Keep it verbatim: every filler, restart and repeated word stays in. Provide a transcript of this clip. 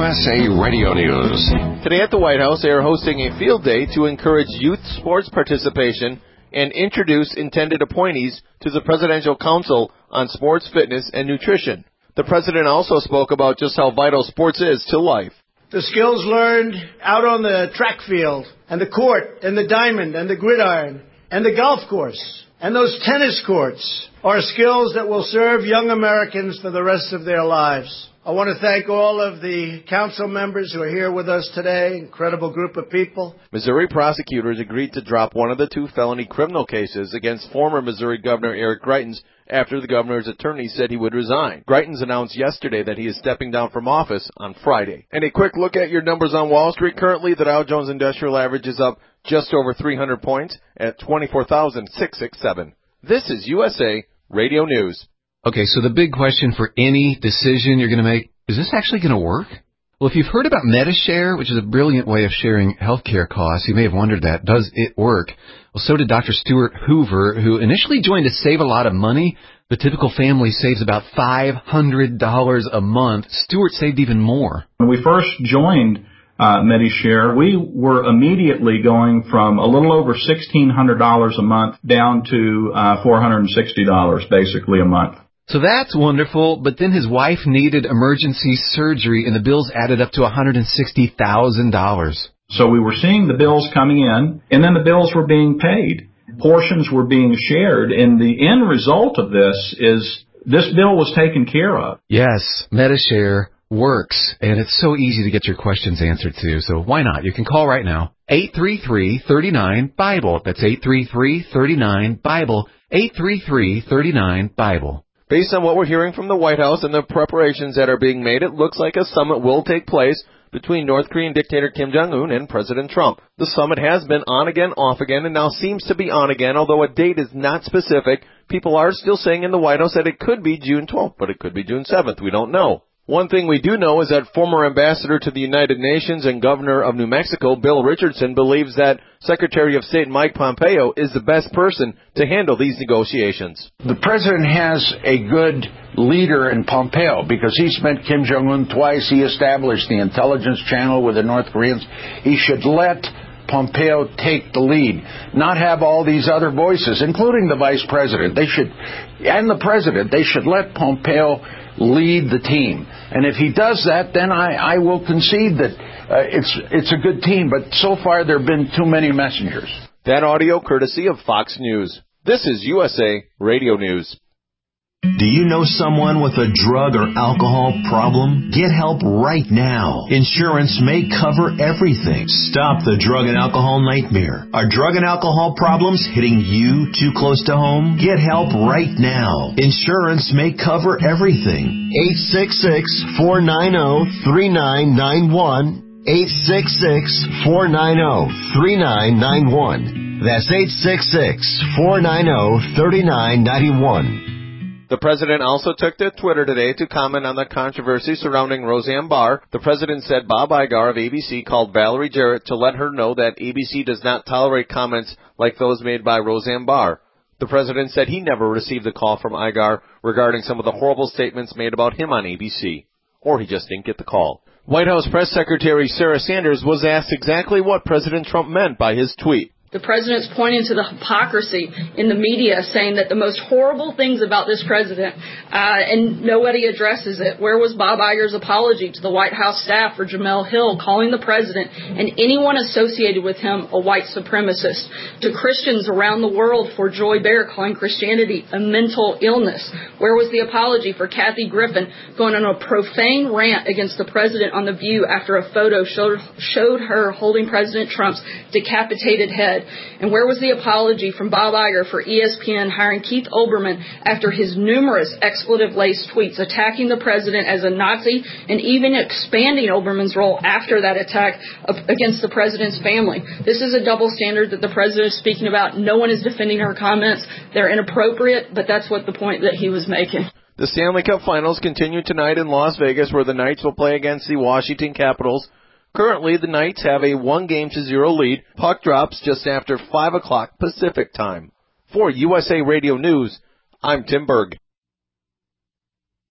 S A Radio News. Today at the White House, they are hosting a field day to encourage youth sports participation and introduce intended appointees to the Presidential Council on Sports, Fitness, and Nutrition. The president also spoke about just how vital sports is to life. The skills learned out on the track field and the court and the diamond and the gridiron and the golf course and those tennis courts are skills that will serve young Americans for the rest of their lives. I want to thank all of the council members who are here with us today, incredible group of people. Missouri prosecutors agreed to drop one of the two felony criminal cases against former Missouri Governor Eric Greitens after the governor's attorney said he would resign. Greitens announced yesterday that he is stepping down from office on Friday. And a quick look at your numbers on Wall Street. Currently, the Dow Jones Industrial Average is up just over three hundred points at twenty-four thousand six hundred sixty-seven. This is U S A Radio News. Okay, so the big question for any decision you're going to make, is this actually going to work? Well, if you've heard about Medi-Share, which is a brilliant way of sharing healthcare costs, you may have wondered that. Does it work? Well, so did Doctor Stuart Hoover, who initially joined to save a lot of money. The typical family saves about five hundred dollars a month. Stuart saved even more. When we first joined uh, Medi-Share, we were immediately going from a little over sixteen hundred dollars a month down to uh, four hundred sixty dollars basically a month. So that's wonderful, but then his wife needed emergency surgery, and the bills added up to one hundred sixty thousand dollars. So we were seeing the bills coming in, and then the bills were being paid. Portions were being shared, and the end result of this is this bill was taken care of. Yes, Medi-Share works, and it's so easy to get your questions answered too, so why not? You can call right now, eight three three, three nine, BIBLE. That's eight three three, three nine, BIBLE, eight three three, three nine, BIBLE. Based on what we're hearing from the White House and the preparations that are being made, it looks like a summit will take place between North Korean dictator Kim Jong-un and President Trump. The summit has been on again, off again, and now seems to be on again, although a date is not specific. People are still saying in the White House that it could be June twelfth, but it could be June seventh. We don't know. One thing we do know is that former ambassador to the United Nations and governor of New Mexico, Bill Richardson, believes that Secretary of State Mike Pompeo is the best person to handle these negotiations. The president has a good leader in Pompeo because he's met Kim Jong-un twice. He established the intelligence channel with the North Koreans. He should let Pompeo take the lead, not have all these other voices, including the vice president. They should, and the president, they should let Pompeo lead the team. And if he does that, then I, I will concede that uh, it's it's a good team. But so far, there have been too many messengers. That audio courtesy of Fox News. This is U S A Radio News. Do you know someone with a drug or alcohol problem? Get help right now. Insurance may cover everything. Stop the drug and alcohol nightmare. Are drug and alcohol problems hitting you too close to home? Get help right now. Insurance may cover everything. eight six six, four nine zero, three nine nine one. eight six six, four nine zero, three nine nine one. That's eight six six, four nine zero, three nine nine one. The president also took to Twitter today to comment on the controversy surrounding Roseanne Barr. The president said Bob Iger of A B C called Valerie Jarrett to let her know that A B C does not tolerate comments like those made by Roseanne Barr. The president said he never received a call from Iger regarding some of the horrible statements made about him on A B C. Or he just didn't get the call. White House Press Secretary Sarah Sanders was asked exactly what President Trump meant by his tweet. The president's pointing to the hypocrisy in the media, saying that the most horrible things about this president, uh, and nobody addresses it. Where was Bob Iger's apology to the White House staff for Jamel Hill calling the president and anyone associated with him a white supremacist? To Christians around the world for Joy Behar calling Christianity a mental illness? Where was the apology for Kathy Griffin going on a profane rant against the president on The View after a photo showed, showed her holding President Trump's decapitated head? And where was the apology from Bob Iger for E S P N hiring Keith Olbermann after his numerous expletive-laced tweets attacking the president as a Nazi and even expanding Olbermann's role after that attack against the president's family? This is a double standard that the president is speaking about. No one is defending her comments. They're inappropriate, but that's what the point that he was making. The Stanley Cup Finals continue tonight in Las Vegas, where the Knights will play against the Washington Capitals. Currently, the Knights have a one game to zero lead. Puck drops just after five o'clock Pacific time. For U S A Radio News, I'm Tim Berg.